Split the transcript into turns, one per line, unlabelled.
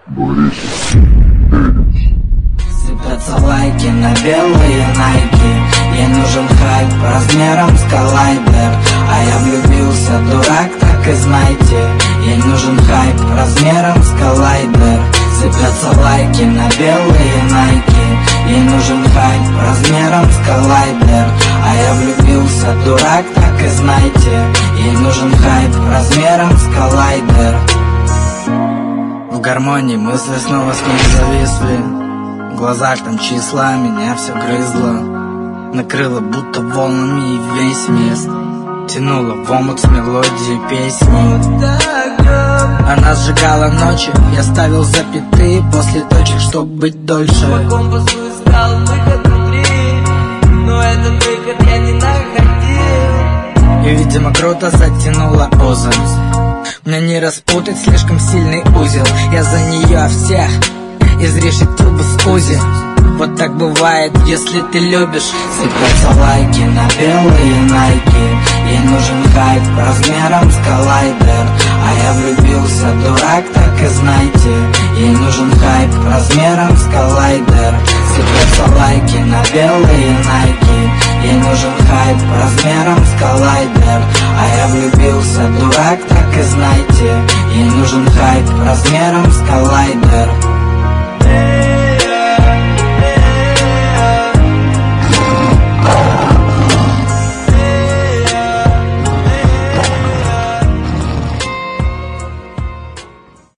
Сыпятся лайки на белые найки. Ей нужен хайп размером с коллайдер. А я влюбился, дурак, так и знайте. Ей нужен хайп размером с коллайдер. Сыпятся лайки на белые найки. Ей нужен хайп размером с коллайдер. А я влюбился, дурак, так и знайте. Ей нужен хайп размером с коллайдер. В гармонии мысли снова с ним зависли. В глазах там числа, меня все грызло. Накрыло будто волнами и весь мест. Тянуло в омут с мелодией песни. Она сжигала ночи, я ставил запятые после точек, чтоб быть дольше.
По компасу искал выход внутри, но этот выход я не находил.
И, видимо, круто затянула озон. Мне не распутать слишком сильный узел. Я за нее всех изрешетил бы с УЗИ. Вот так бывает, если ты любишь. Сыпятся лайки на белые найки. Ей нужен хайп размером с коллайдер. А я влюбился, дурак, так и знайте. Ей нужен хайп размером с коллайдер. Сыпятся лайки на белые найки. Ей нужен хайп размером